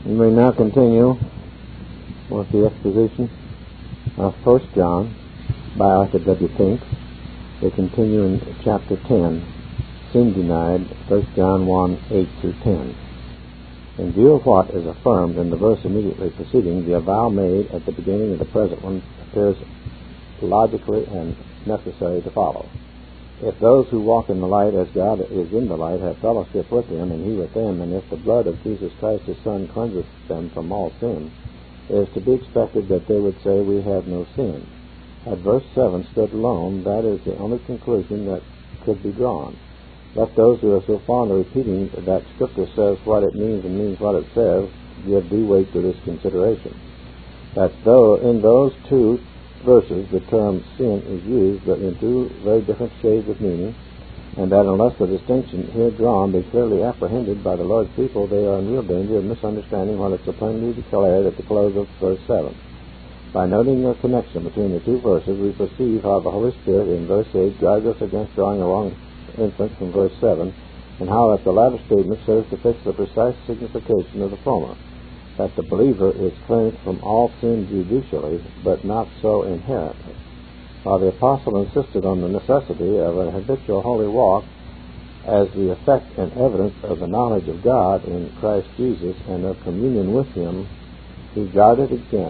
And we now continue with the exposition of 1 John by Arthur W. Pink. We continue in chapter 10, Sin Denied, 1 John 1, 8 through 10. In view of what is affirmed in the verse immediately preceding, the avowal made at the beginning of the present one appears logically and necessary to follow. If those who walk in the light as God is in the light have fellowship with him and he with them, and if the blood of Jesus Christ his Son cleanseth them from all sin, it is to be expected that they would say, we have no sin. Had verse 7 stood alone, that is the only conclusion that could be drawn. Let those who are so fond of repeating that Scripture says what it means and means what it says give due weight to this consideration. That though in those two verses the term sin is used, but in two very different shades of meaning, and that unless the distinction here drawn be clearly apprehended by the Lord's people, they are in real danger of misunderstanding what is so plainly declared at the close of verse 7. By noting the connection between the two verses, we perceive how the Holy Spirit in verse 8 guides us against drawing a wrong inference from verse 7, and how that the latter statement serves to fix the precise signification of the former, that the believer is cleansed from all sin judicially, but not so inherently. While the apostle insisted on the necessity of an habitual holy walk as the effect and evidence of the knowledge of God in Christ Jesus and of communion with him, he guarded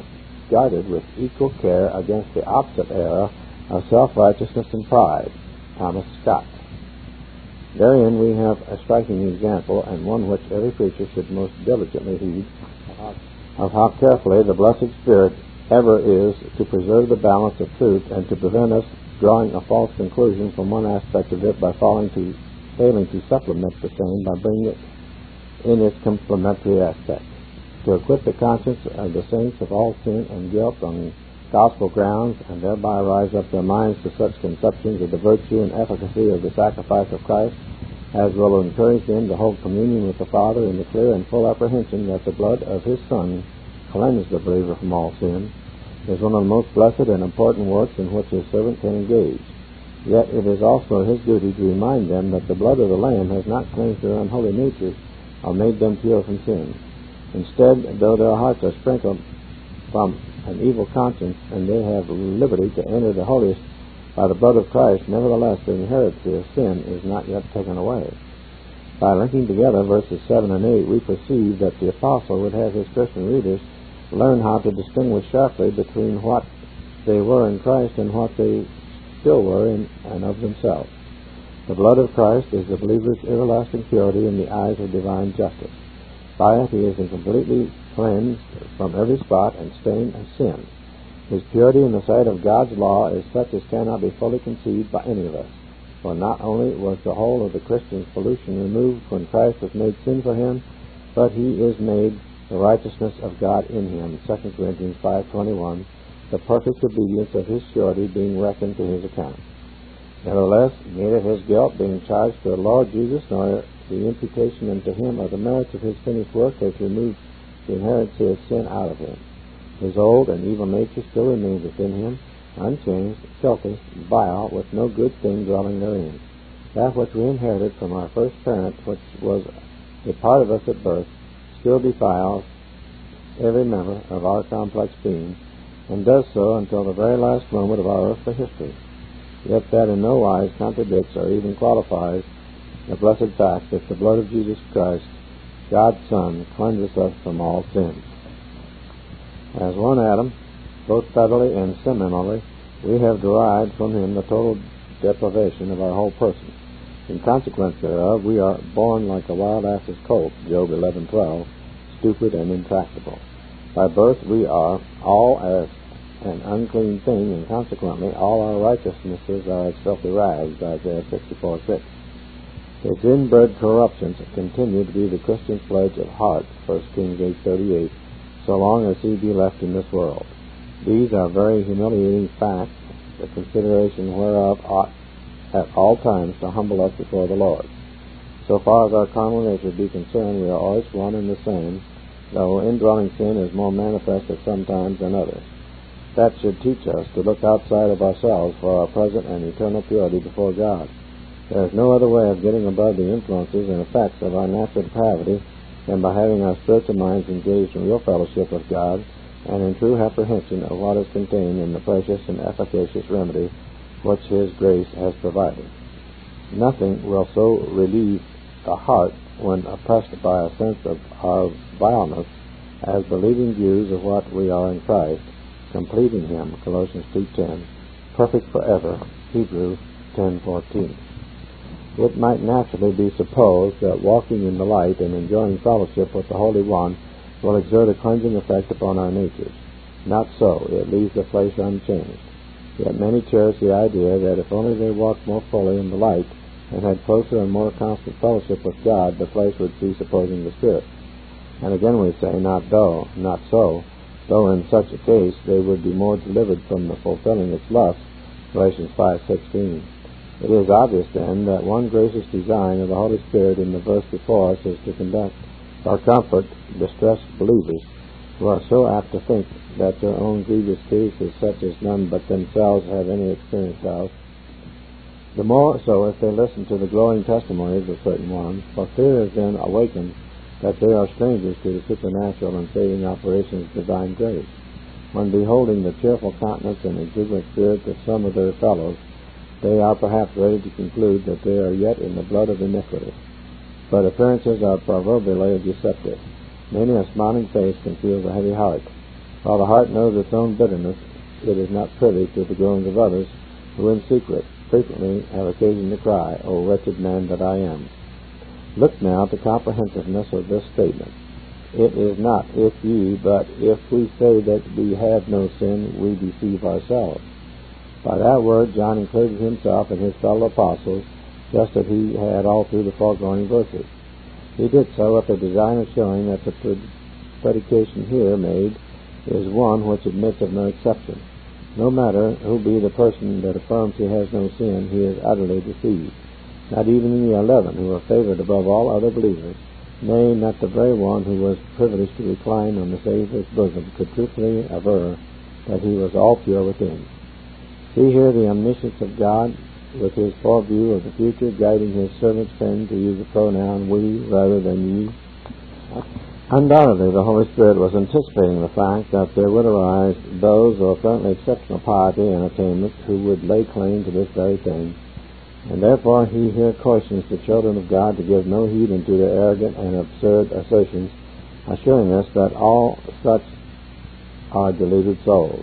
with equal care against the opposite error of self-righteousness and pride. Thomas Scott. Therein we have a striking example, and one which every preacher should most diligently heed, of how carefully the blessed Spirit ever is to preserve the balance of truth and to prevent us drawing a false conclusion from one aspect of it by failing to supplement the same by bringing it in its complementary aspect. To acquit the conscience of the saints of all sin and guilt on gospel grounds, and thereby rise up their minds to such conceptions of the virtue and efficacy of the sacrifice of Christ, as will encourage them to hold communion with the Father in the clear and full apprehension that the blood of his Son cleanses the believer from all sin, is one of the most blessed and important works in which his servant can engage. Yet it is also his duty to remind them that the blood of the Lamb has not cleansed their unholy natures or made them pure from sin. Instead, though their hearts are sprinkled from an evil conscience, and they have liberty to enter the holiest by the blood of Christ, nevertheless the inheritance of sin is not yet taken away. By linking together verses 7 and 8, we perceive that the apostle would have his Christian readers learn how to distinguish sharply between what they were in Christ and what they still were in and of themselves. The blood of Christ is the believer's everlasting purity in the eyes of divine justice. By it he is completely cleansed from every spot and stain of sin. His purity in the sight of God's law is such as cannot be fully conceived by any of us. For not only was the whole of the Christian's pollution removed when Christ was made sin for him, but he is made the righteousness of God in him, 2 Corinthians 5:21, the perfect obedience of his surety being reckoned to his account. Nevertheless, neither his guilt being charged to the Lord Jesus, nor the imputation unto him of the merits of his finished work has removed the inheritance of sin out of him. His old and evil nature still remains within him, unchanged, filthy, vile, with no good thing dwelling therein. That which we inherited from our first parent, which was a part of us at birth, still defiles every member of our complex being, and does so until the very last moment of our earthly history. Yet that in no wise contradicts or even qualifies the blessed fact that the blood of Jesus Christ, God's Son, cleanses us from all sin. As one Adam, both federally and similarly, we have derived from him the total deprivation of our whole person. In consequence thereof, we are born like a wild ass's colt, Job 11:12, stupid and intractable. By birth we are all as an unclean thing, and consequently all our righteousnesses are as filthy rags, Isaiah 64:6. Its inbred corruptions continue to be the Christian's pledge of heart, 1 Kings 8:38, so long as he be left in this world. These are very humiliating facts, the consideration whereof ought at all times to humble us before the Lord. So far as our carnal nature be concerned, we are always one and the same, though indwelling sin is more manifest at some times than others. That should teach us to look outside of ourselves for our present and eternal purity before God. There is no other way of getting above the influences and effects of our natural depravity than by having our spiritual minds engaged in real fellowship with God and in true apprehension of what is contained in the precious and efficacious remedy which His grace has provided. Nothing will so relieve the heart when oppressed by a sense of our vileness as believing views of what we are in Christ, complete in Him, Colossians 2:10, perfect forever, Hebrews 10:14. It might naturally be supposed that walking in the light and enjoying fellowship with the Holy One will exert a cleansing effect upon our natures. Not so. It leaves the flesh unchanged. Yet many cherish the idea that if only they walked more fully in the light and had closer and more constant fellowship with God, the flesh would cease opposing the Spirit. And again we say, not so, though in such a case they would be more delivered from the fulfilling its lust, Galatians 5:16. It is obvious, then, that one gracious design of the Holy Spirit in the verse before us is to conduct or comfort distressed believers who are so apt to think that their own grievous case is such as none but themselves have any experience of. The more so if they listen to the glowing testimonies of certain ones, for fear is then awakened that they are strangers to the supernatural and saving operations of divine grace. When beholding the cheerful countenance and exuberant spirits of some of their fellows, they are perhaps ready to conclude that they are yet in the blood of iniquity. But appearances are proverbially deceptive. Many a smiling face conceals a heavy heart. While the heart knows its own bitterness, it is not privy to the groans of others, who in secret frequently have occasion to cry, O wretched man that I am. Look now at the comprehensiveness of this statement. It is not if ye, but if we say that we have no sin, we deceive ourselves. By that word John included himself and his fellow apostles, just as he had all through the foregoing verses. He did so with the design of showing that the predication here made is one which admits of no exception. No matter who be the person that affirms he has no sin, he is utterly deceived. Not even the 11 who are favored above all other believers, nay, not the very one who was privileged to recline on the Saviour's bosom, could truthfully aver that he was all pure within. See here the omniscience of God, with His foreview of the future, guiding His servant's pen to use the pronoun we rather than ye. Undoubtedly, the Holy Spirit was anticipating the fact that there would arise those of apparently exceptional piety and attainment who would lay claim to this very thing, and therefore He here cautions the children of God to give no heed unto their arrogant and absurd assertions, assuring us that all such are deluded souls.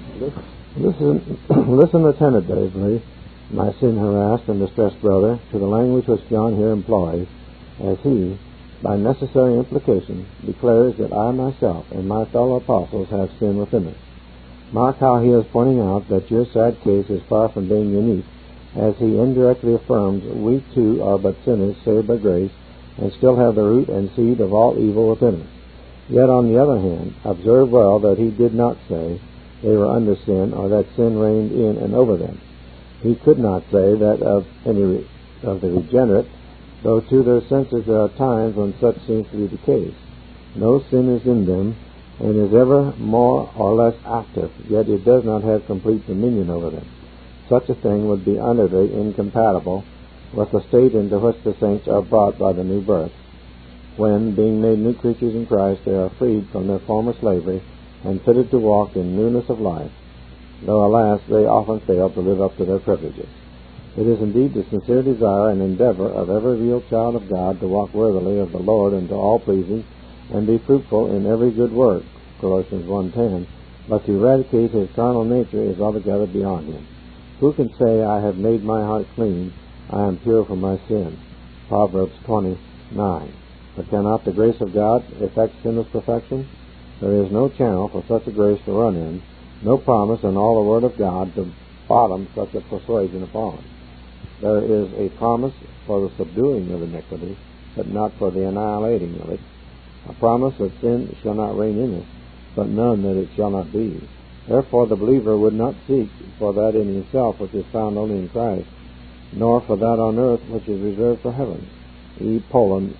Listen attentively, my sin-harassed and distressed brother, to the language which John here employs, as he, by necessary implication, declares that I myself and my fellow apostles have sin within us. Mark how he is pointing out that your sad case is far from being unique, as he indirectly affirms we too are but sinners saved by grace, and still have the root and seed of all evil within us. Yet on the other hand, observe well that he did not say they were under sin, or that sin reigned in and over them. He could not say that of any of the regenerate, though to their senses there are times when such seems to be the case. No sin is in them, and is ever more or less active, yet it does not have complete dominion over them. Such a thing would be utterly incompatible with the state into which the saints are brought by the new birth, when, being made new creatures in Christ, they are freed from their former slavery and fitted to walk in newness of life, though, alas, they often fail to live up to their privileges. It is indeed the sincere desire and endeavor of every real child of God to walk worthily of the Lord and to all pleasing, and be fruitful in every good work, Colossians 1:10, but to eradicate his carnal nature is altogether beyond him. Who can say, I have made my heart clean, I am pure from my sin? Proverbs 20:9. But cannot the grace of God effect sinless perfection? There is no channel for such a grace to run in, no promise in all the Word of God to bottom such a persuasion upon. There is a promise for the subduing of iniquity, but not for the annihilating of it. A promise that sin shall not reign in us, but none that it shall not be. Therefore the believer would not seek for that in himself which is found only in Christ, nor for that on earth which is reserved for heaven. E. Poland,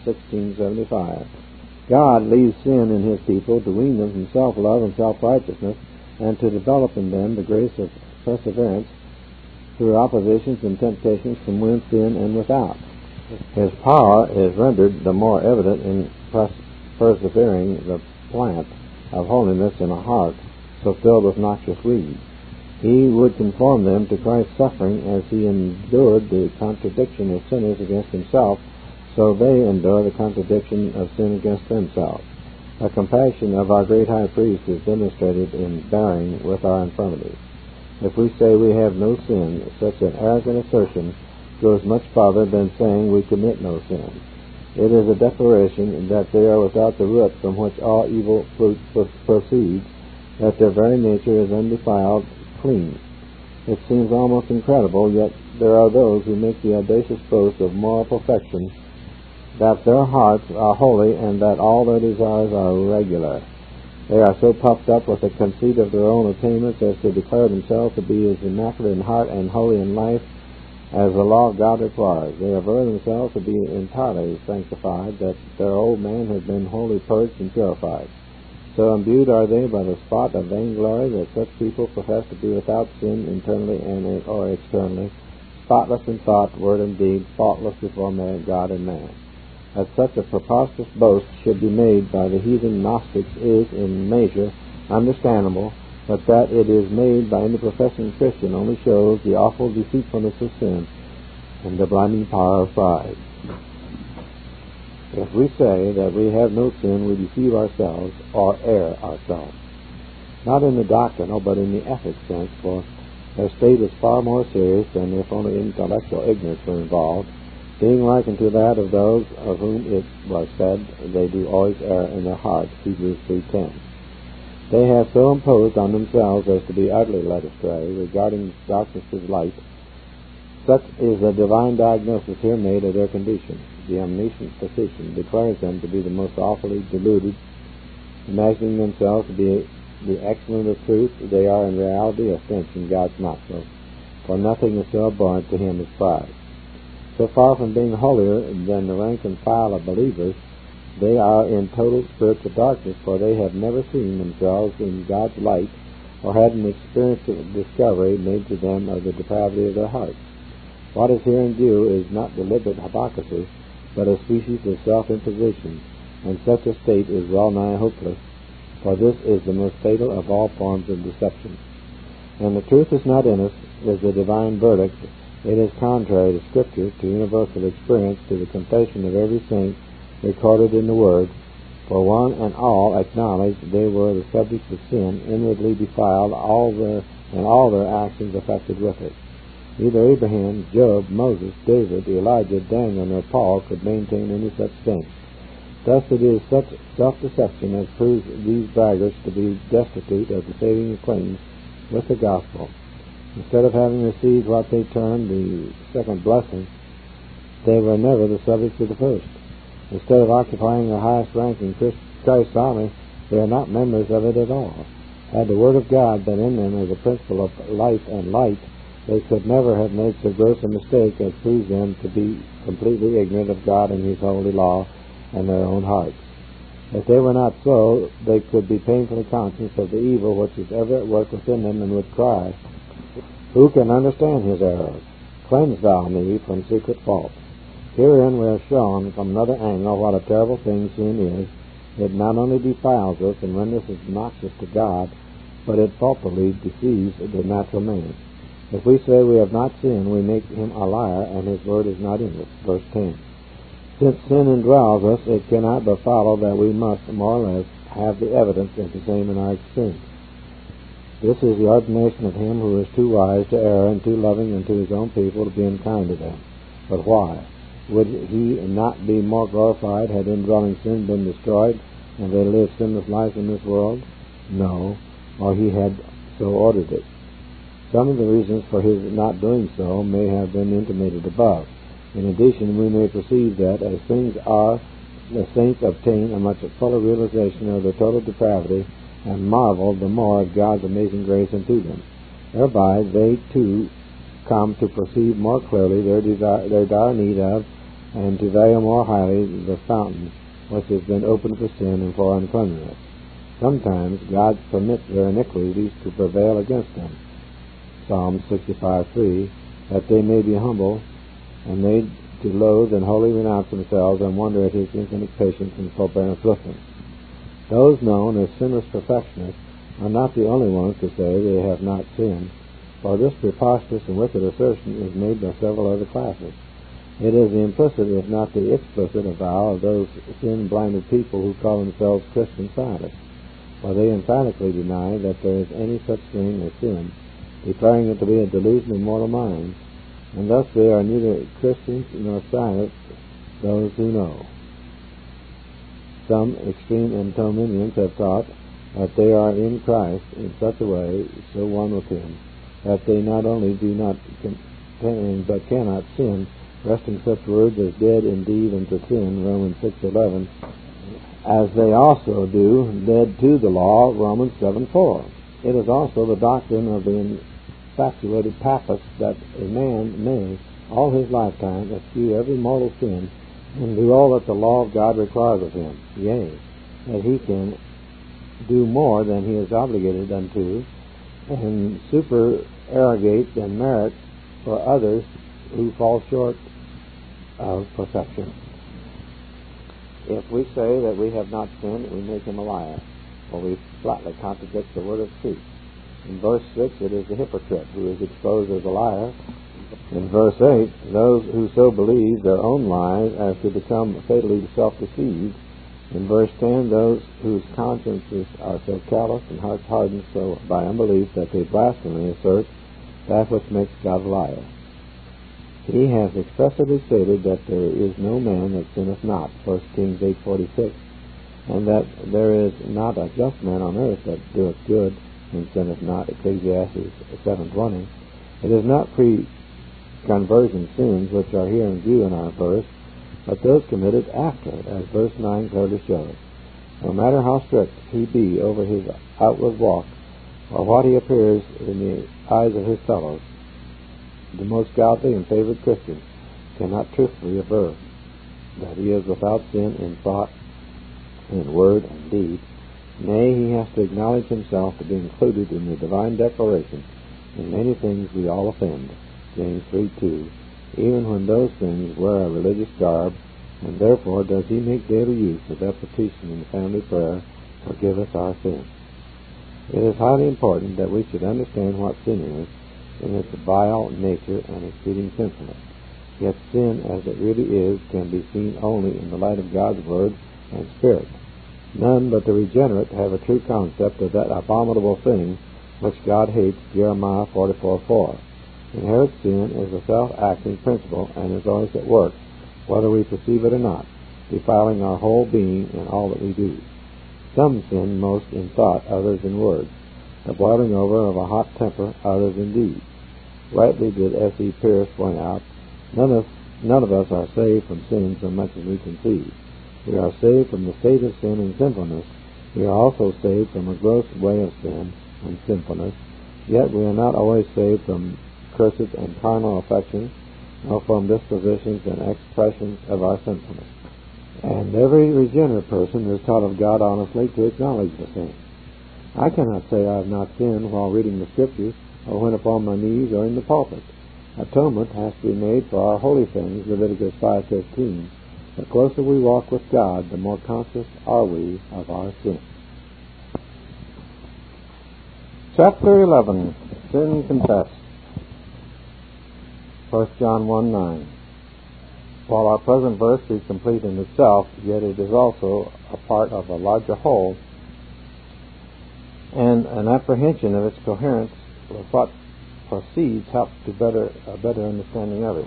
1675. God leaves sin in His people to wean them from self-love and self-righteousness, and to develop in them the grace of perseverance through oppositions and temptations from within and without. His power is rendered the more evident in persevering the plant of holiness in a heart so filled with noxious weeds. He would conform them to Christ's suffering as he endured the contradiction of sinners against himself, so they endure the contradiction of sin against themselves. The compassion of our great high priest is demonstrated in bearing with our infirmities. If we say we have no sin, such an arrogant assertion goes much farther than saying we commit no sin. It is a declaration that they are without the root from which all evil fruit proceeds, that their very nature is undefiled, clean. It seems almost incredible, yet there are those who make the audacious boast of moral perfection, that their hearts are holy and that all their desires are regular. They are so puffed up with the conceit of their own attainments as to declare themselves to be as immaculate in heart and holy in life as the law of God requires. They aver themselves to be entirely sanctified, that their old man has been wholly purged and purified. So imbued are they by the spot of vainglory that such people profess to be without sin internally and or externally, spotless in thought, word, and deed, faultless before God and man. That such a preposterous boast should be made by the heathen Gnostics is, in measure, understandable, but that it is made by any professing Christian only shows the awful deceitfulness of sin and the blinding power of pride. If we say that we have no sin, we deceive ourselves or err ourselves. Not in the doctrinal, but in the ethics sense, for their state is far more serious than if only intellectual ignorance were involved, being likened to that of those of whom it was said, they do always err in their hearts, Hebrews 3:10. They have so imposed on themselves as to be utterly led astray, regarding darkness as light. Such is the divine diagnosis here made of their condition. The omniscient physician declares them to be the most awfully deluded, imagining themselves to be the excellent of truth. They are in reality a stench in God's nostrils, for nothing is so abhorrent to him as pride. So far from being holier than the rank and file of believers, they are in total spiritual darkness, for they have never seen themselves in God's light or had an experience of discovery made to them of the depravity of their hearts. What is here in view is not deliberate hypocrisy, but a species of self-imposition, and such a state is well nigh hopeless, for this is the most fatal of all forms of deception. And the truth is not in us, is the divine verdict. It is contrary to Scripture, to universal experience, to the confession of every saint recorded in the Word, for one and all acknowledged they were the subjects of sin, inwardly defiled, all their actions affected with it. Neither Abraham, Job, Moses, David, Elijah, Daniel, nor Paul could maintain any such thing. Thus it is such self-deception as proves these braggarts to be destitute of the saving acquaintance with the gospel. Instead of having received what they termed the second blessing, they were never the subjects of the first. Instead of occupying the highest rank in Christ's army, they are not members of it at all. Had the Word of God been in them as a principle of life and light, they could never have made so gross a mistake as proves them to be completely ignorant of God and His holy law and their own hearts. If they were not so, they could be painfully conscious of the evil which is ever at work within them, and would cry, "Who can understand his errors? Cleanse thou me from secret faults." Herein we are shown from another angle what a terrible thing sin is. It not only defiles us and renders us obnoxious to God, but it faultily deceives the natural man. If we say we have not sinned, we make him a liar, and his word is not in us. Verse 10. Since sin indwells us, it cannot but follow that we must, more or less, have the evidence of the same in our experience. This is the ordination of him who is too wise to err and too loving unto his own people to be unkind to them. But why? Would he not be more glorified had indwelling sin been destroyed and they lived sinless life in this world? No, or he had so ordered it. Some of the reasons for his not doing so may have been intimated above. In addition, we may perceive that, as things are, the saints obtain a much fuller realization of their total depravity and marvel the more at God's amazing grace unto them. Thereby they, too, come to perceive more clearly their dire need of, and to value more highly, the fountain which has been opened for sin and for uncleanness. Sometimes God permits their iniquities to prevail against them. Psalm 65:3, that they may be humble, and made to loathe and wholly renounce themselves, and wonder at His infinite patience and forbearance with them. Those known as sinless perfectionists are not the only ones to say they have not sinned, for this preposterous and wicked assertion is made by several other classes. It is the implicit, if not the explicit, avowal of those sin-blinded people who call themselves Christian Scientists, for they emphatically deny that there is any such thing as sin, declaring it to be a delusion of mortal minds, and thus they are neither Christians nor Scientists, those who know. Some extreme entominians have taught that they are in Christ in such a way, so one with Him, that they not only do not contain but cannot sin, resting such words as dead indeed unto sin, Romans 6:11, as they also do dead to the law, Romans 7:4. It is also the doctrine of the infatuated papists that a man may, all his lifetime, eschew every mortal sin, and do all that the law of God requires of him, yea, that he can do more than he is obligated unto, and supererogate and merit for others who fall short of perfection. If we say that we have not sinned, we make him a liar, for we flatly contradict the word of truth. In verse 6, it is the hypocrite who is exposed as a liar. In verse 8, those who so believe their own lies as to become fatally self-deceived. In verse 10, those whose consciences are so callous and hearts hardened so by unbelief that they blasphemingly assert that which makes God a liar. He has expressly stated that there is no man that sinneth not, 1 Kings 8:46, and that there is not a just man on earth that doeth good and sinneth not, Ecclesiastes 7:20. It is not pre-conversion sins which are here in view in our verse, but those committed after, as verse 9 clearly shows. No matter how strict he be over his outward walk, or what he appears in the eyes of his fellows, the most godly and favored Christian cannot truthfully aver that he is without sin in thought, in word, and deed. Nay, he has to acknowledge himself to be included in the divine declaration, in many things we all offend, James 3:2, even when those things wear a religious garb, and therefore does he make daily use of that petition in the family prayer, forgive us our sins. It is highly important that we should understand what sin is, in its vile nature and exceeding sinfulness. Yet sin, as it really is, can be seen only in the light of God's Word and Spirit. None but the regenerate have a true concept of that abominable thing which God hates, Jeremiah 44:4. Inherent sin is a self-acting principle and is always at work, whether we perceive it or not, defiling our whole being in all that we do. Some sin most in thought, others in word, the boiling over of a hot temper, others in deed. Rightly did S.E. Pierce point out, none of us are saved from sin so much as we can see. We are saved from the state of sin and sinfulness. We are also saved from a gross way of sin and sinfulness. Yet we are not always saved from curses and carnal affections, nor from dispositions and expressions of our sinfulness. And every regenerate person is taught of God honestly to acknowledge the sin. I cannot say I have not sinned while reading the Scriptures, or when upon my knees, or in the pulpit. Atonement has to be made for our holy things, Leviticus 5:15. The closer we walk with God, the more conscious are we of our sin. Chapter 11, Sin Confessed. 1 John 1:9. While our present verse is complete in itself, yet it is also a part of a larger whole, and an apprehension of its coherence with what proceeds helps to a better understanding of it.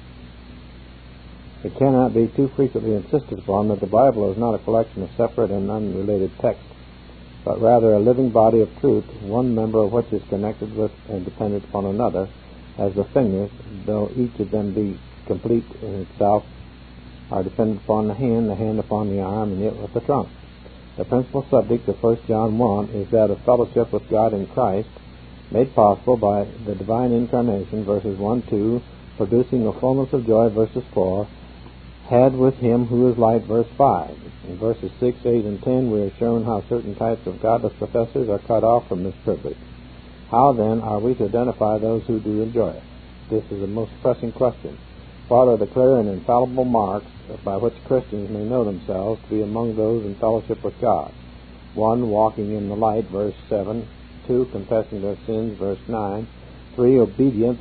It cannot be too frequently insisted upon that the Bible is not a collection of separate and unrelated texts, but rather a living body of truth, one member of which is connected with and dependent upon another, as the fingers, though each of them be complete in itself, are dependent upon the hand upon the arm, and yet with the trunk. The principal subject of 1 John 1 is that of fellowship with God in Christ, made possible by the divine incarnation, verses 1-2, producing a fullness of joy, verses 4, had with him who is light, verse 5. In verses 6, 8, and 10, we are shown how certain types of godless professors are cut off from this privilege. How, then, are we to identify those who do enjoy it? This is a most pressing question. What are the clear and infallible marks by which Christians may know themselves to be among those in fellowship with God? 1. Walking in the light, verse 7. 2. Confessing their sins, verse 9. 3. Obedience,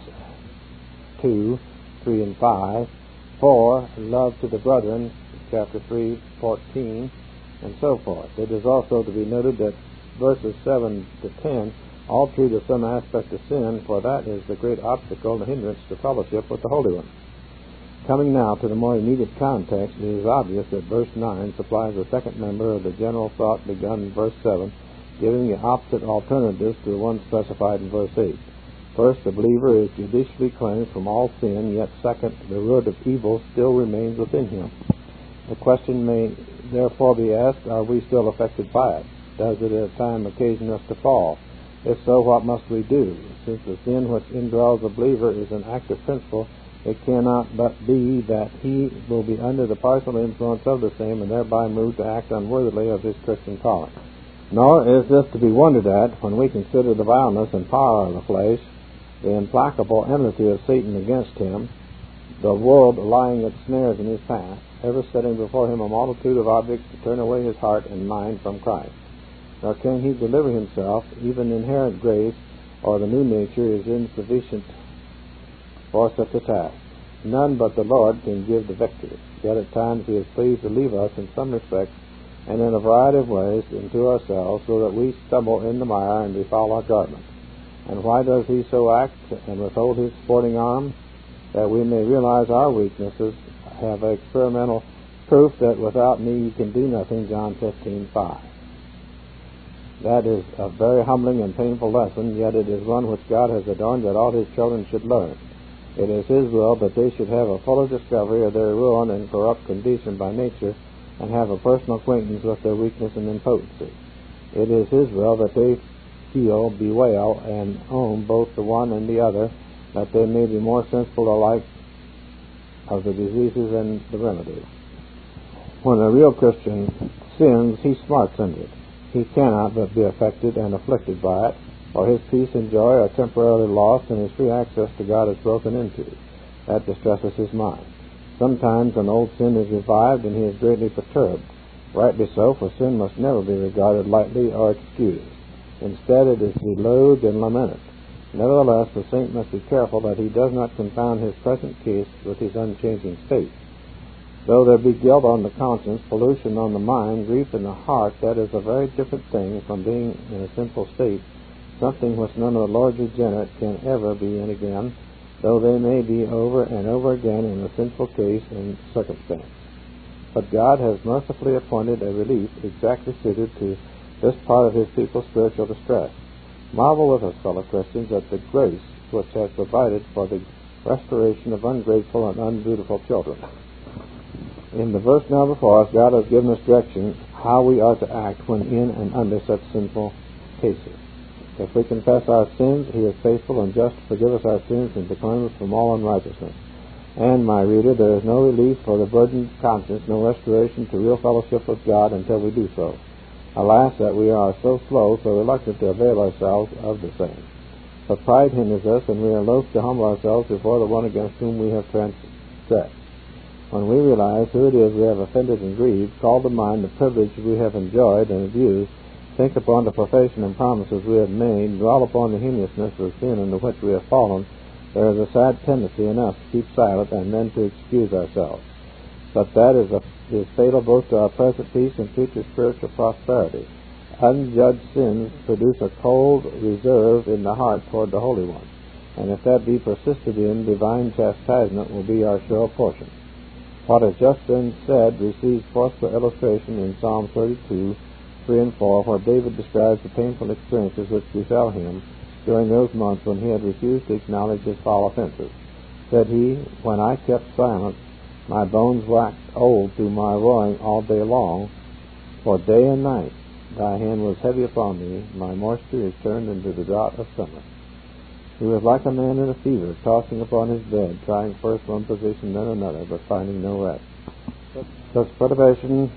2, 3 and 5. 4. Love to the brethren, chapter 3, 14, and so forth. It is also to be noted that verses 7 to 10 all treat of some aspect of sin, for that is the great obstacle and hindrance to fellowship with the Holy One. Coming now to the more immediate context, it is obvious that verse 9 supplies the second member of the general thought begun in verse 7, giving the opposite alternatives to the one specified in verse 8. First, the believer is judicially cleansed from all sin, yet second, the root of evil still remains within him. The question may therefore be asked, are we still affected by it? Does it at a time occasion us to fall? If so, what must we do? Since the sin which indwells the believer is an active principle, it cannot but be that he will be under the partial influence of the same and thereby moved to act unworthily of his Christian calling. Nor is this to be wondered at when we consider the vileness and power of the flesh, the implacable enmity of Satan against him, the world lying its snares in his path, ever setting before him a multitude of objects to turn away his heart and mind from Christ. Nor can he deliver himself, even inherent grace or the new nature is insufficient for such a task. None but the Lord can give the victory. Yet at times he is pleased to leave us in some respects and in a variety of ways into ourselves, so that we stumble in the mire and befoul our garment. And why does he so act and withhold his sporting arm? That we may realize our weaknesses, have experimental proof that without me you can do nothing, John 15:5. That is a very humbling and painful lesson, yet it is one which God has adorned that all his children should learn. It is his will that they should have a fuller discovery of their ruin and corrupt condition by nature, and have a personal acquaintance with their weakness and impotency. It is his will that they feel, bewail, and own both the one and the other, that they may be more sensible alike of the diseases and the remedy. When a real Christian sins, he smarts under it. He cannot but be affected and afflicted by it, or his peace and joy are temporarily lost, and his free access to God is broken into. That distresses his mind. Sometimes an old sin is revived, and he is greatly perturbed. Rightly so, for sin must never be regarded lightly or excused. Instead, it is to be loathed and lamented. Nevertheless, the saint must be careful that he does not confound his present case with his unchanging state. Though there be guilt on the conscience, pollution on the mind, grief in the heart, that is a very different thing from being in a sinful state, something which none of the Lord's regenerate can ever be in again, though they may be over and over again in a sinful case and circumstance. But God has mercifully appointed a relief exactly suited to this part of his people's spiritual distress. Marvel with us, fellow Christians, at the grace which has provided for the restoration of ungrateful and undutiful children. In the verse now before us, God has given us direction how we are to act when in and under such sinful cases. If we confess our sins, he is faithful and just to forgive us our sins and to cleanse us from all unrighteousness. And, my reader, there is no relief for the burdened conscience, no restoration to real fellowship with God until we do so. Alas, that we are so slow, so reluctant to avail ourselves of the same. But pride hinders us, and we are loath to humble ourselves before the one against whom we have transgressed. When we realize who it is we have offended and grieved, call to mind the privilege we have enjoyed and abused, think upon the profession and promises we have made, dwell upon the heinousness of sin into which we have fallen, there is a sad tendency in us to keep silent and then to excuse ourselves. But that is fatal both to our present peace and future spiritual prosperity. Unjudged sins produce a cold reserve in the heart toward the Holy One, and if that be persisted in, divine chastisement will be our sure portion. What has just been said receives forceful illustration in Psalm 32, 3 and 4, where David describes the painful experiences which befell him during those months when he had refused to acknowledge his foul offenses. Said he, "When I kept silence, my bones waxed old through my roaring all day long, for day and night thy hand was heavy upon me, my moisture is turned into the drought of summer." He was like a man in a fever, tossing upon his bed, trying first one position then another, but finding no rest. Such perturbation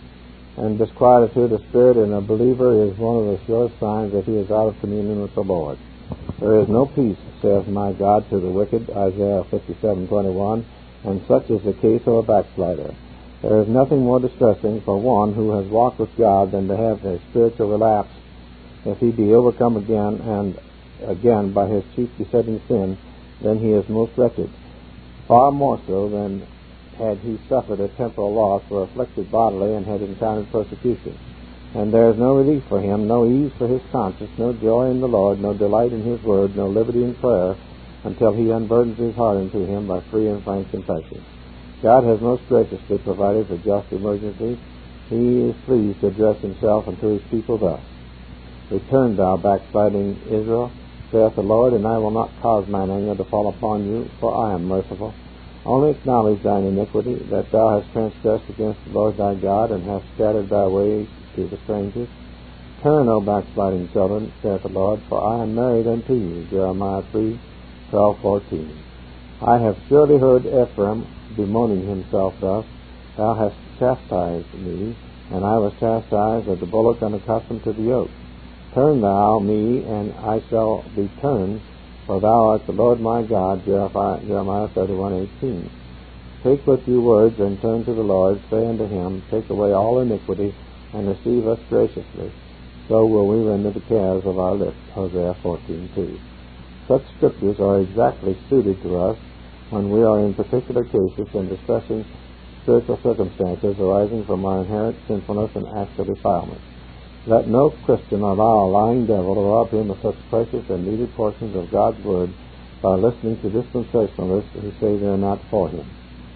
and disquietude of spirit in a believer is one of the surest signs that he is out of communion with the Lord. "There is no peace, saith my God, to the wicked," Isaiah 57:21, and such is the case of a backslider. There is nothing more distressing for one who has walked with God than to have a spiritual relapse. If he be overcome again and again by his chief besetting sin, then he is most wretched, far more so than had he suffered a temporal loss, or afflicted bodily, and had encountered persecution. And there is no relief for him, no ease for his conscience, no joy in the Lord, no delight in his word, no liberty in prayer, until he unburdens his heart unto him by free and frank confession. God has most graciously provided for just emergencies. He is pleased to address himself unto his people thus: Return, thou backsliding Israel, saith the Lord, and I will not cause mine anger to fall upon you, for I am merciful. Only acknowledge thine iniquity, that thou hast transgressed against the Lord thy God, and hast scattered thy ways to the strangers. Turn, O backsliding children, saith the Lord, for I am married unto you. Jeremiah 3:12-14. I have surely heard Ephraim bemoaning himself thus: Thou hast chastised me, and I was chastised as a bullock unaccustomed to the yoke. Turn thou me, and I shall be turned, for thou art the Lord my God. Jeremiah 31:18. Take with you words, and turn to the Lord. Say unto him, Take away all iniquity, and receive us graciously. So will we render the calves of our lips. Hosea 14:2. Such scriptures are exactly suited to us when we are in particular cases in distressing spiritual circumstances arising from our inherent sinfulness and acts of defilement. Let no Christian allow a lying devil to rob him of such precious and needed portions of God's Word by listening to dispensationalists who say they are not for him.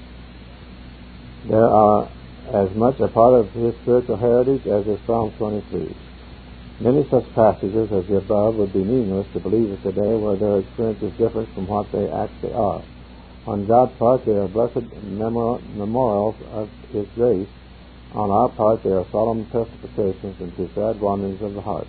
They are as much a part of his spiritual heritage as is Psalm 23. Many such passages as the above would be meaningless to believers today, where their experience is different from what they actually are. On God's part, they are blessed memorials of His grace. On our part, they are solemn testifications into sad wanderings of the heart.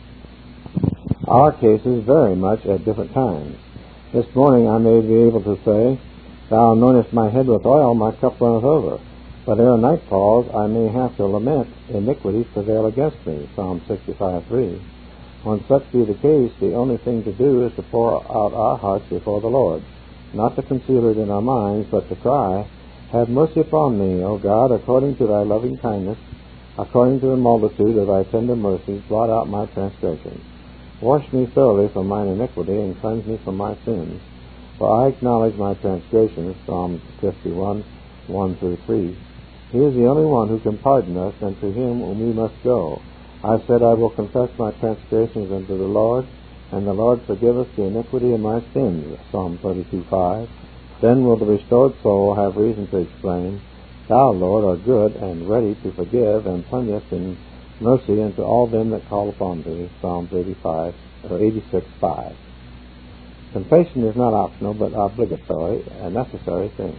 Our cases vary much at different times. This morning I may be able to say, Thou anointest my head with oil, my cup runneth over. But ere night falls, I may have to lament, iniquities prevail against me. Psalm 65:3. When such be the case, the only thing to do is to pour out our hearts before the Lord, not to conceal it in our minds, but to cry, Have mercy upon me, O God, according to thy loving kindness, according to the multitude of thy tender mercies, blot out my transgressions. Wash me thoroughly from mine iniquity, and cleanse me from my sins. For I acknowledge my transgressions. Psalm 51:1-3. He is the only one who can pardon us, and to him we must go. I said, I will confess my transgressions unto the Lord, and the Lord forgiveth the iniquity of my sins. Psalm 32:5. Then will the restored soul have reason to exclaim, Thou, Lord, art good and ready to forgive, and plenteous in mercy unto all them that call upon thee. Psalms 86:5. Confession is not optional, but obligatory, a necessary thing.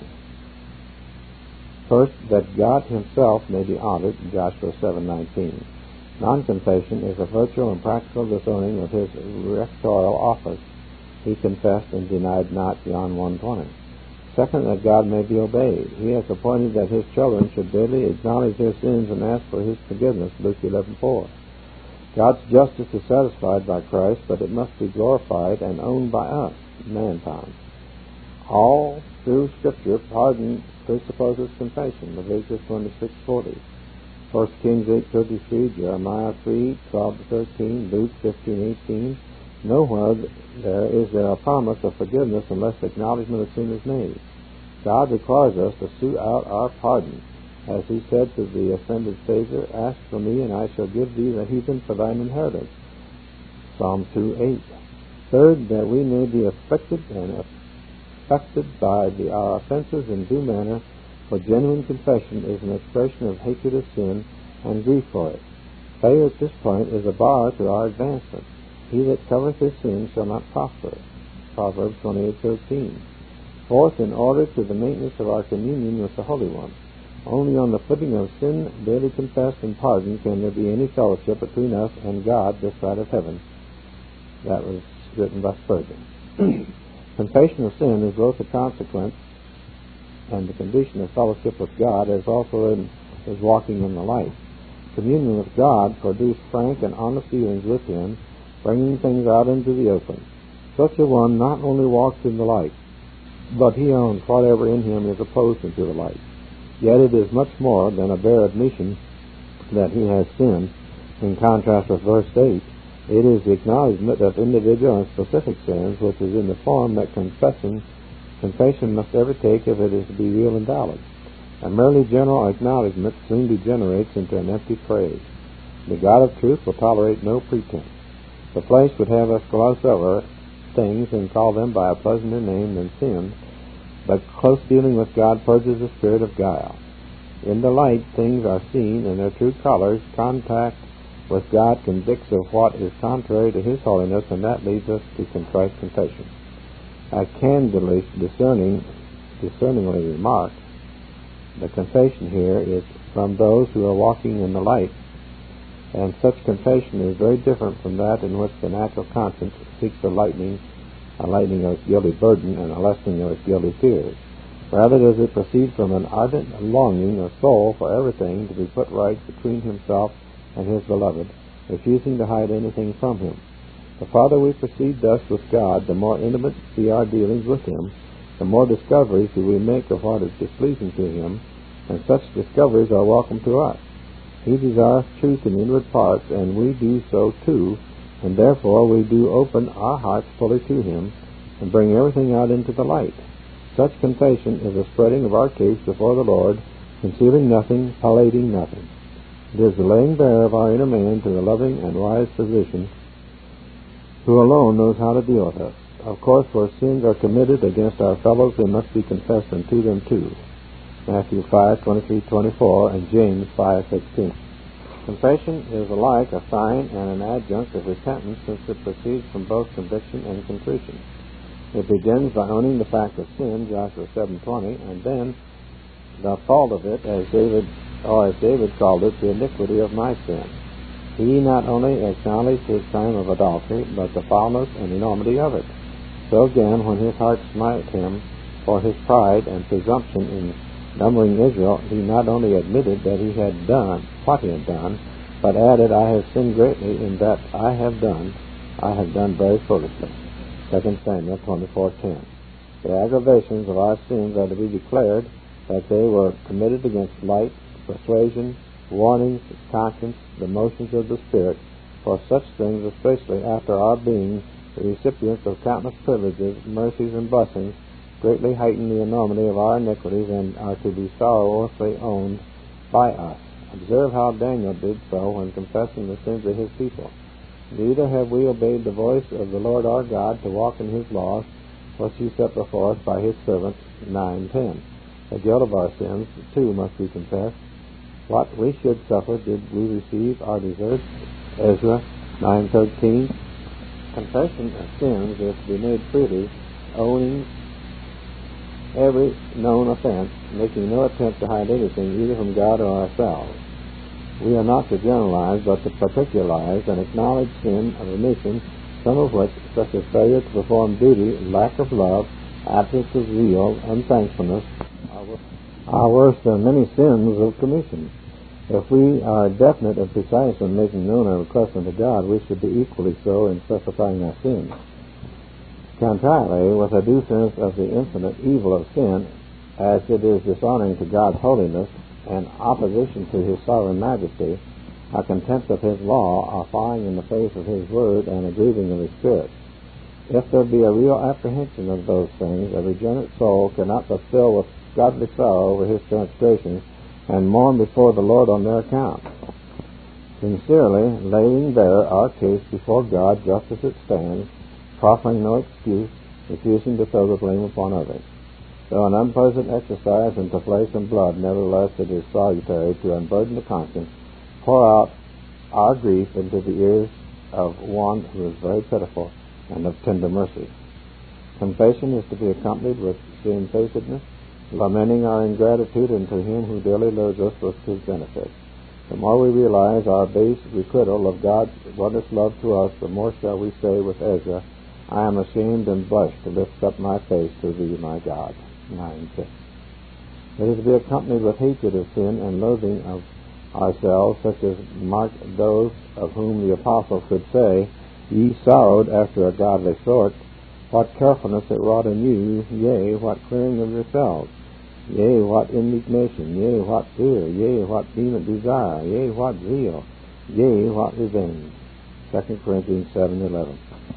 First, that God himself may be honored, Joshua 7:19. Non-confession is a virtual and practical disowning of his rectorial office. He confessed and denied not, John 1:20. Second, that God may be obeyed. He has appointed that his children should daily acknowledge their sins and ask for his forgiveness, Luke 11:4. God's justice is satisfied by Christ, but it must be glorified and owned by us, mankind. All through Scripture, pardon presupposes confession, Leviticus 26:40. 1 Kings 8:33, Jeremiah 3:12-13, Luke 15:18. Nowhere is there a promise of forgiveness unless acknowledgement of sin is made. God requires us to sue out our pardon. As he said to the ascended Savior, Ask for me, and I shall give thee the heathen for thine inheritance. Psalm 2:8. Third, that we may be afflicted and affected by our offenses in due manner, for genuine confession is an expression of hatred of sin and grief for it. Failure at this point is a bar to our advancement. He that covereth his sin shall not prosper. Proverbs 28:13. Fourth, in order to the maintenance of our communion with the Holy One. Only on the footing of sin daily confessed and pardoned can there be any fellowship between us and God this side of heaven. That was written by Spurgeon. Confession of sin is both a consequence and the condition of fellowship with God, as also is walking in the light. Communion with God produces frank and honest dealings with him, bringing things out into the open. Such a one not only walks in the light, but he owns whatever in him is opposed to the light. Yet it is much more than a bare admission that he has sinned. In contrast with verse 8, it is the acknowledgement of individual and specific sins, which is in the form that confession must ever take if it is to be real and valid. A merely general acknowledgement soon degenerates into an empty praise. The God of truth will tolerate no pretense. The flesh would have us gloss over things and call them by a pleasanter name than sin, but close dealing with God purges the spirit of guile. In the light, things are seen in their true colors. Contact with God convicts of what is contrary to His holiness, and that leads us to contrite confession. I candidly, discerningly remark, the confession here is from those who are walking in the light, and such confession is very different from that in which the natural conscience seeks a lightening of its guilty burden and a lessening of its guilty fears. Rather does it proceed from an ardent longing of soul for everything to be put right between himself and his beloved, refusing to hide anything from him. The farther we proceed thus with God, the more intimate be our dealings with Him, the more discoveries do we make of what is displeasing to Him, and such discoveries are welcome to us. He desires truth in inward parts, and we do so too, and therefore we do open our hearts fully to Him, and bring everything out into the light. Such confession is a spreading of our case before the Lord, concealing nothing, pallating nothing. It is the laying bare of our inner man to the loving and wise Physician, who alone knows how to deal with us. Of course, where sins are committed against our fellows, they must be confessed unto them too. Matthew 5:23-24 and James 5:16. Confession is alike a sign and an adjunct of repentance, since it proceeds from both conviction and contrition. It begins by owning the fact of sin, Joshua 7:20, and then the fault of it, as David called it, the iniquity of my sin. He not only acknowledged his crime of adultery, but the foulness and enormity of it. So again, when his heart smote him for his pride and presumption in numbering Israel, he not only admitted that he had done what he had done, but added, I have sinned greatly in that I have done very foolishly. 2 Samuel 24:10. The aggravations of our sins are to be declared that they were committed against light, persuasion, warnings, conscience, the motions of the Spirit. For such things, especially after our being the recipients of countless privileges, mercies, and blessings, greatly heighten the enormity of our iniquities and are to be sorrowfully owned by us. Observe how Daniel did so when confessing the sins of his people. Neither have we obeyed the voice of the Lord our God to walk in His laws, which He set before us by His servant, 9:10. The guilt of our sins, too, must be confessed. What we should suffer did we receive our deserts, Ezra 9:13. Confession of sins is to be made freely, owning every known offense, making no attempt to hide anything either from God or ourselves. We are not to generalize, but to particularize and acknowledge sin of omission, some of which, such as failure to perform duty, lack of love, absence of zeal, unthankfulness, are worse than many sins of commission. If we are definite and precise in making known our requests unto God, we should be equally so in specifying our sins. Contrarily, with a due sense of the infinite evil of sin, as it is dishonoring to God's holiness and opposition to His sovereign majesty, our contempt of His law, our flying in the face of His word, and a grieving of His Spirit. If there be a real apprehension of those things, a regenerate soul cannot but fill with godly sorrow over his transgressions and mourn before the Lord on their account. Sincerely laying bare our case before God just as it stands, proffering no excuse, refusing to throw the blame upon others. Though an unpleasant exercise into flesh and blood, nevertheless it is salutary to unburden the conscience, pour out our grief into the ears of one who is very pitiful and of tender mercy. Confession is to be accompanied with shamefacedness, lamenting our ingratitude unto Him who daily loads us with His benefits. The more we realize our base requital of God's wondrous love to us, the more shall we say with Ezra, I am ashamed and blush to lift up my face to Thee, my God. 9:6. It is to be accompanied with hatred of sin and loathing of ourselves, such as marked those of whom the Apostle could say, Ye sorrowed after a godly sort. What carefulness it wrought in you, yea, what clearing of yourselves. Yea, what indignation, yea, what fear, yea, what vehement desire, yea, what zeal, yea, what revenge. 2 Corinthians 7:11.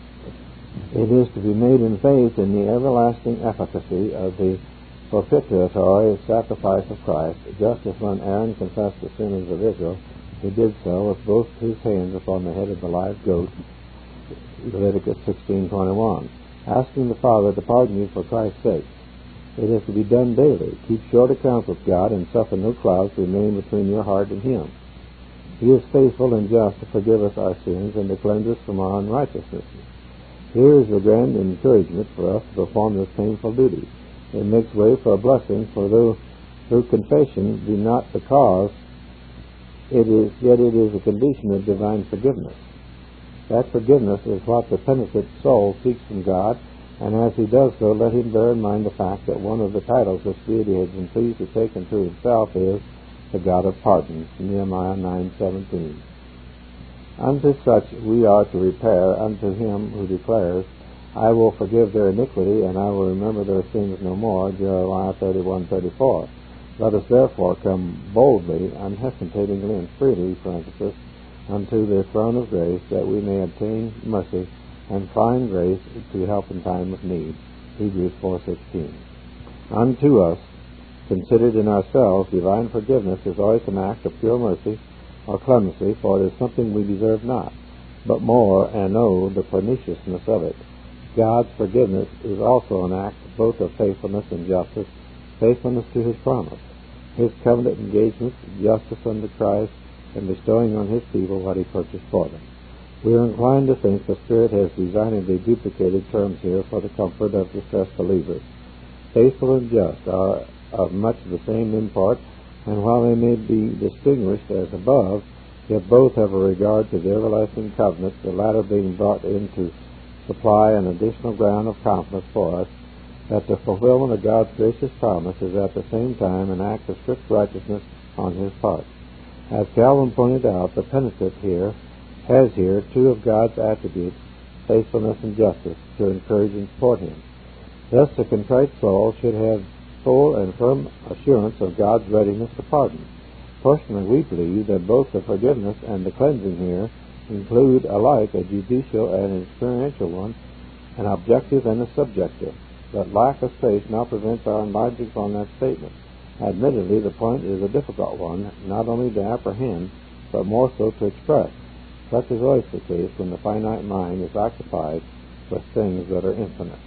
It is to be made in faith in the everlasting efficacy of the propitiatory sacrifice of Christ, just as when Aaron confessed the sins of Israel, he did so with both his hands upon the head of the live goat, Leviticus 16:21, asking the Father to pardon you for Christ's sake. It is to be done daily. Keep short accounts with God and suffer no clouds to remain between your heart and Him. He is faithful and just to forgive us our sins and to cleanse us from our unrighteousness. Here is the grand encouragement for us to perform this painful duty. It makes way for a blessing, for though through confession be not the cause, it is a condition of divine forgiveness. That forgiveness is what the penitent soul seeks from God, and as he does so, let him bear in mind the fact that one of the titles which deity has been pleased to take unto himself is the God of pardons, Nehemiah 9:17. Unto such we are to repair unto him who declares, I will forgive their iniquity, and I will remember their sins no more, Jeremiah 31:34. Let us therefore come boldly, unhesitatingly, and freely, unto the throne of grace, that we may obtain mercy and find grace to help in time of need, Hebrews 4:16. Unto us, considered in ourselves, divine forgiveness is always an act of pure mercy or clemency, for it is something we deserve not, but more and know the perniciousness of it. God's forgiveness is also an act both of faithfulness and justice, faithfulness to His promise, His covenant engagements, justice unto Christ, and bestowing on His people what He purchased for them. We are inclined to think the Spirit has designedly duplicated terms here for the comfort of distressed believers. Faithful and just are of much the same import, and while they may be distinguished as above, yet both have a regard to the everlasting covenant, the latter being brought in to supply an additional ground of confidence for us that the fulfillment of God's gracious promise is at the same time an act of strict righteousness on His part. As Calvin pointed out, the penitent has here two of God's attributes, faithfulness and justice, to encourage and support him. Thus the contrite soul should have full and firm assurance of God's readiness to pardon. Personally, we believe that both the forgiveness and the cleansing here include alike a judicial and experiential one, an objective and a subjective. But lack of space now prevents our enlarging upon that statement. Admittedly, the point is a difficult one, not only to apprehend, but more so to express. Such is always the case when the finite mind is occupied with things that are infinite.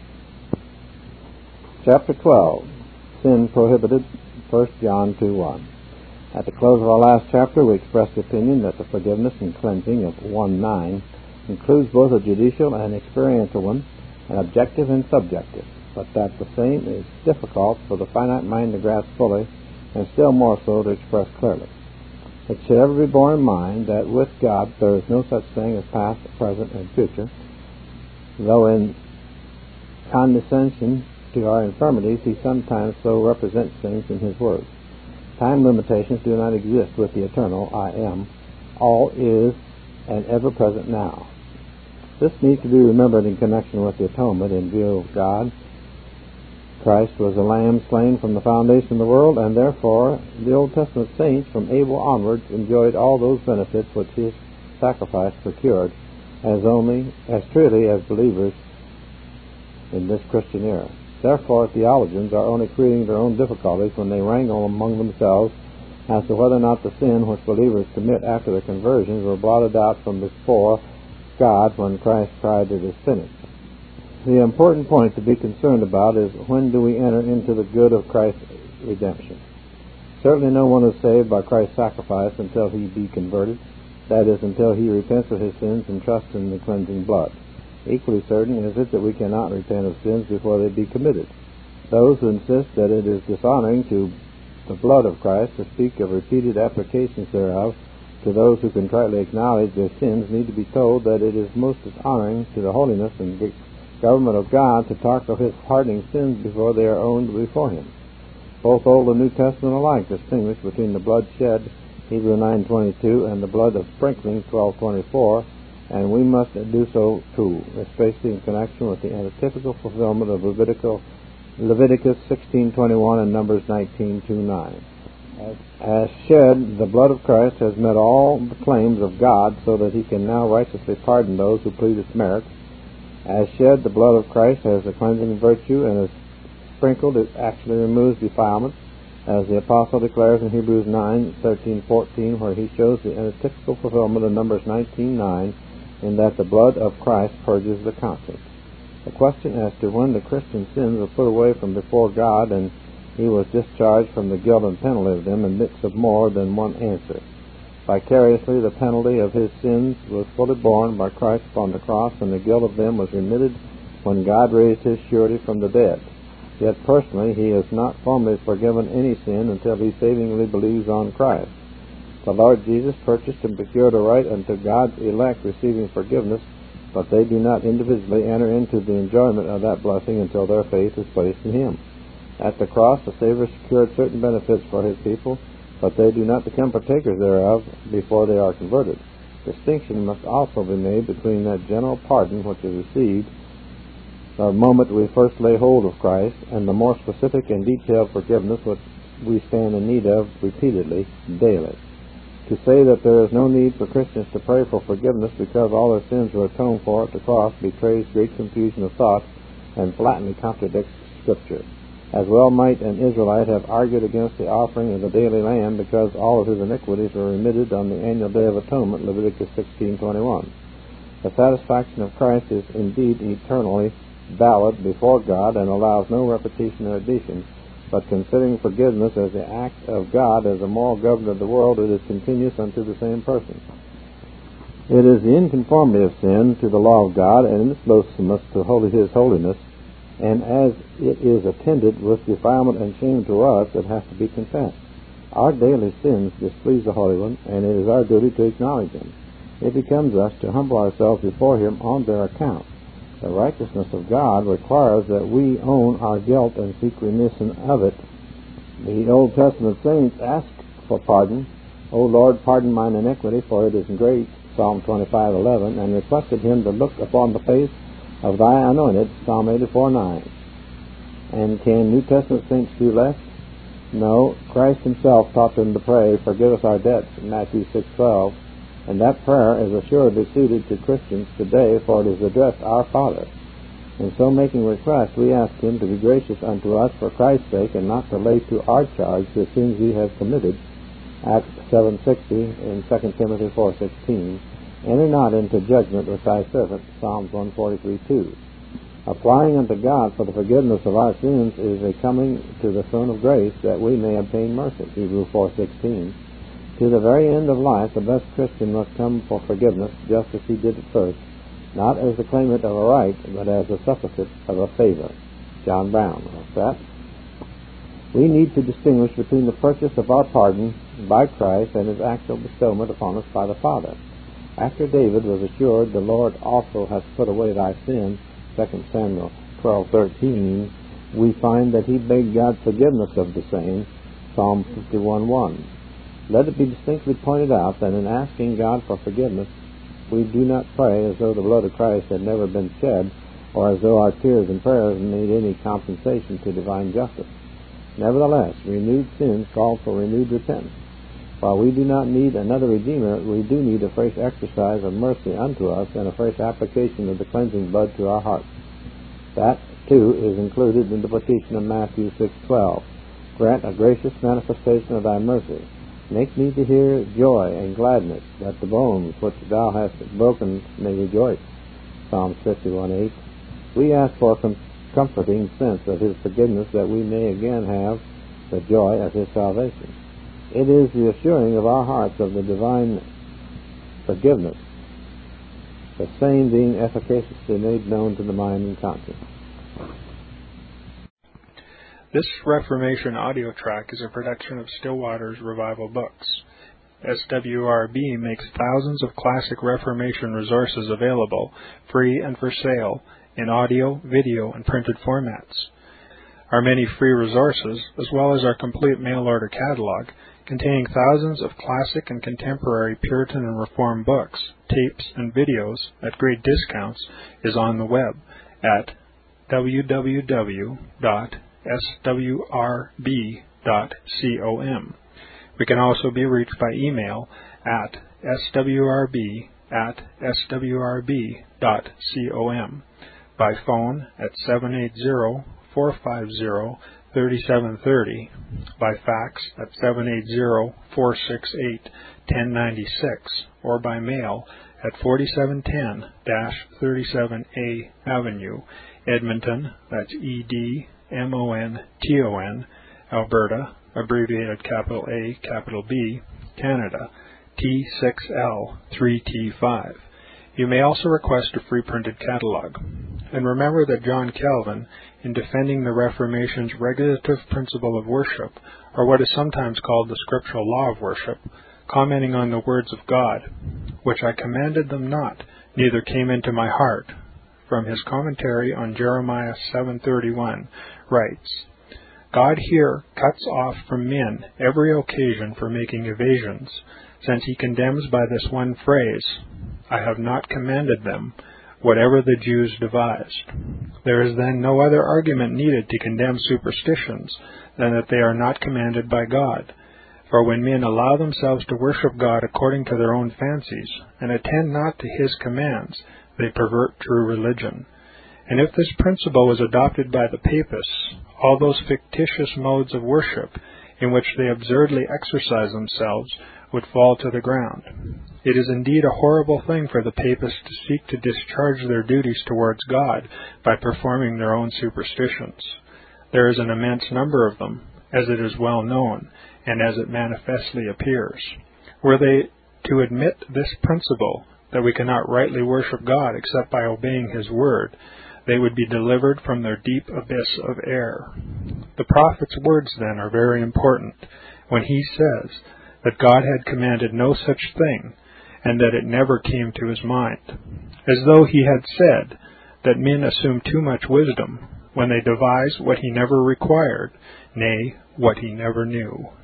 Chapter 12. Sin Prohibited, 1 John 2:1. At the close of our last chapter, we expressed the opinion that the forgiveness and cleansing of 1:9 includes both a judicial and experiential one, an objective and subjective, but that the same is difficult for the finite mind to grasp fully, and still more so to express clearly. It should ever be borne in mind that with God there is no such thing as past, present, and future, though in condescension to our infirmities He sometimes so represents things in His Word. Time limitations do not exist with the eternal I Am. All is and ever present now. This needs to be remembered in connection with the atonement in view of God. Christ was a lamb slain from the foundation of the world, and therefore the Old Testament saints from Abel onwards enjoyed all those benefits which His sacrifice procured, as truly as believers in this Christian era. Therefore, theologians are only creating their own difficulties when they wrangle among themselves as to whether or not the sin which believers commit after their conversions were blotted out from before God when Christ cried it is finished. The important point to be concerned about is when do we enter into the good of Christ's redemption. Certainly no one is saved by Christ's sacrifice until he be converted, that is, until he repents of his sins and trusts in the cleansing blood. Equally certain is it that we cannot repent of sins before they be committed. Those who insist that it is dishonoring to the blood of Christ to speak of repeated applications thereof to those who contritely acknowledge their sins need to be told that it is most dishonoring to the holiness and government of God to talk of His pardoning sins before they are owned before Him. Both Old and New Testament alike distinguish between the blood shed, Hebrews 9:22, and the blood of sprinkling, 12:24, and we must do so too, especially in connection with the antitypical fulfillment of Levitical Leviticus 16:21 and Numbers 19:2-9. As shed, the blood of Christ has met all the claims of God so that he can now righteously pardon those who plead its merits. As shed, the blood of Christ has a cleansing virtue, and as sprinkled, it actually removes defilement, as the Apostle declares in Hebrews 9:13-14, where he shows the antithetical fulfillment of Numbers 19:9, in that the blood of Christ purges the conscience. The question as to when the Christian's sins were put away from before God and he was discharged from the guilt and penalty of them admits of more than one answer. Vicariously, the penalty of his sins was fully borne by Christ upon the cross, and the guilt of them was remitted when God raised his surety from the dead. Yet personally, he has not formally forgiven any sin until he savingly believes on Christ. The Lord Jesus purchased and procured a right unto God's elect receiving forgiveness, but they do not individually enter into the enjoyment of that blessing until their faith is placed in him. At the cross, the Savior secured certain benefits for his people, but they do not become partakers thereof before they are converted. Distinction must also be made between that general pardon which is received the moment we first lay hold of Christ, and the more specific and detailed forgiveness which we stand in need of repeatedly, daily. To say that there is no need for Christians to pray for forgiveness because all their sins were atoned for at the cross betrays great confusion of thought and flatly contradicts Scripture. As well might an Israelite have argued against the offering of the daily lamb because all of his iniquities were remitted on the annual day of atonement, Leviticus 16:21. The satisfaction of Christ is indeed eternally valid before God and allows no repetition or addition, but considering forgiveness as the act of God as a moral governor of the world, it is continuous unto the same person. It is the inconformity of sin to the law of God and its loathsomeness to his holiness, and as it is attended with defilement and shame to us, it has to be confessed. Our daily sins displease the Holy One, and it is our duty to acknowledge them. It becomes us to humble ourselves before him on their account. The righteousness of God requires that we own our guilt and seek remission of it. The Old Testament saints asked for pardon. O Lord, pardon mine iniquity, for it is great, Psalm 25:11, and requested him to look upon the face of thy anointed, Psalm 84:9. And can New Testament saints do less? No. Christ himself taught them to pray, forgive us our debts, in Matthew 6:12. And that prayer is assuredly suited to Christians today, for it is addressed, Our Father. In so making request, we ask him to be gracious unto us for Christ's sake, and not to lay to our charge the sins we have committed. Acts 7:60 and 2 Timothy 4:16. Enter not into judgment with thy servant, Psalms 143:2. Applying unto God for the forgiveness of our sins is a coming to the throne of grace that we may obtain mercy, Hebrews 4:16. To the very end of life, the best Christian must come for forgiveness, just as he did at first, not as the claimant of a right, but as the supplicant of a favor. John Brown wrote that. We need to distinguish between the purchase of our pardon by Christ and his actual bestowment upon us by the Father. After David was assured, the Lord also hath put away thy sin, 2 Samuel 12:13, we find that he begged God's forgiveness of the same, Psalm 51:1. Let it be distinctly pointed out that in asking God for forgiveness, we do not pray as though the blood of Christ had never been shed, or as though our tears and prayers made any compensation to divine justice. Nevertheless, renewed sins call for renewed repentance. While we do not need another Redeemer, we do need a fresh exercise of mercy unto us and a fresh application of the cleansing blood to our hearts. That, too, is included in the petition of Matthew 6:12. Grant a gracious manifestation of thy mercy. Make me to hear joy and gladness, that the bones which thou hast broken may rejoice. Psalms 51:8. We ask for a comforting sense of his forgiveness, that we may again have the joy of his salvation. It is the assuring of our hearts of the divine forgiveness, the same being efficaciously made known to the mind and conscience. This Reformation audio track is a production of Stillwater's Revival Books. SWRB makes thousands of classic Reformation resources available, free and for sale, in audio, video, and printed formats. Our many free resources, as well as our complete mail-order catalog, containing thousands of classic and contemporary Puritan and Reformed books, tapes, and videos at great discounts, is on the web at www.swrb.com. We can also be reached by email at swrb@swrb.com, by phone at 780-450-3730, by fax at 780-468-1096, or by mail at 4710-37A Avenue, Edmonton, that's Edmonton, Alberta, abbreviated capital A, capital B, Canada, T6L3T5. You may also request a free printed catalog. And remember that John Calvin, in defending the Reformation's regulative principle of worship, or what is sometimes called the scriptural law of worship, commenting on the words of God, "Which I commanded them not, neither came into my heart," from his commentary on Jeremiah 7:31, writes, "God here cuts off from men every occasion for making evasions, since he condemns by this one phrase, 'I have not commanded them,' whatever the Jews devised. There is then no other argument needed to condemn superstitions than that they are not commanded by God. For when men allow themselves to worship God according to their own fancies, and attend not to his commands, they pervert true religion. And if this principle was adopted by the Papists, all those fictitious modes of worship in which they absurdly exercise themselves would fall to the ground. It is indeed a horrible thing for the Papists to seek to discharge their duties towards God by performing their own superstitions. There is an immense number of them, as it is well known, and as it manifestly appears. Were they to admit this principle, that we cannot rightly worship God except by obeying his word, they would be delivered from their deep abyss of error. The prophet's words, then, are very important, when he says that God had commanded no such thing, and that it never came to his mind, as though he had said that men assume too much wisdom when they devise what he never required, nay, what he never knew.